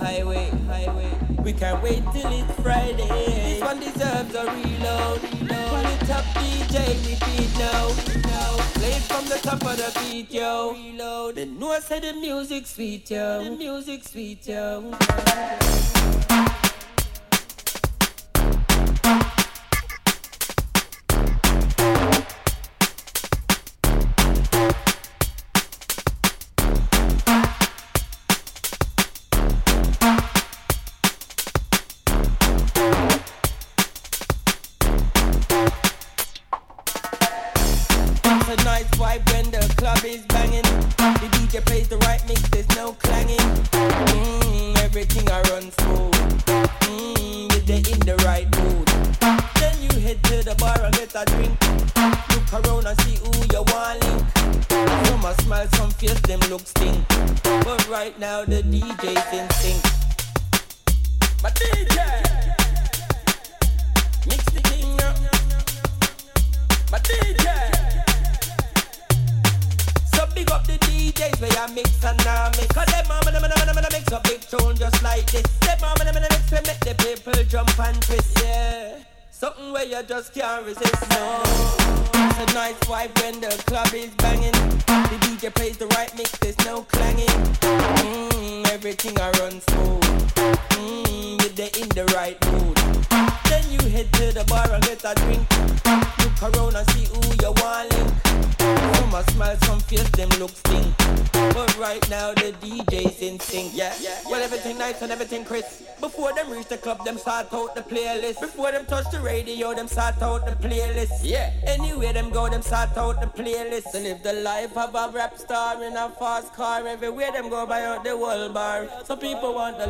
highway. We can't wait till it's Friday. This one deserves a reload. Pull it up, DJ, repeat now. Play it from the top of the beat, yo. Reload. Then know I said the music sweet, yo. The music sweet, yo. Just can't resist, no. It's a nice vibe when the club is banging. The DJ plays the right mix, there's no clanging. Everything I run smooth. You're in the right mood. Then you head to the bar and get a drink. Look around and see who you want link. Some a smile, some face, them look stink. But right now the DJ's in sync, yeah. Well, everything nice and everything crisp. Before them reach the club, them start out the playlist. Before them touch the radio, them start out the playlist. Yeah. Anywhere them go, them start out the playlist. And live the life of a rap star in a fast car. Everywhere them go, buy out the world bar. Some people want the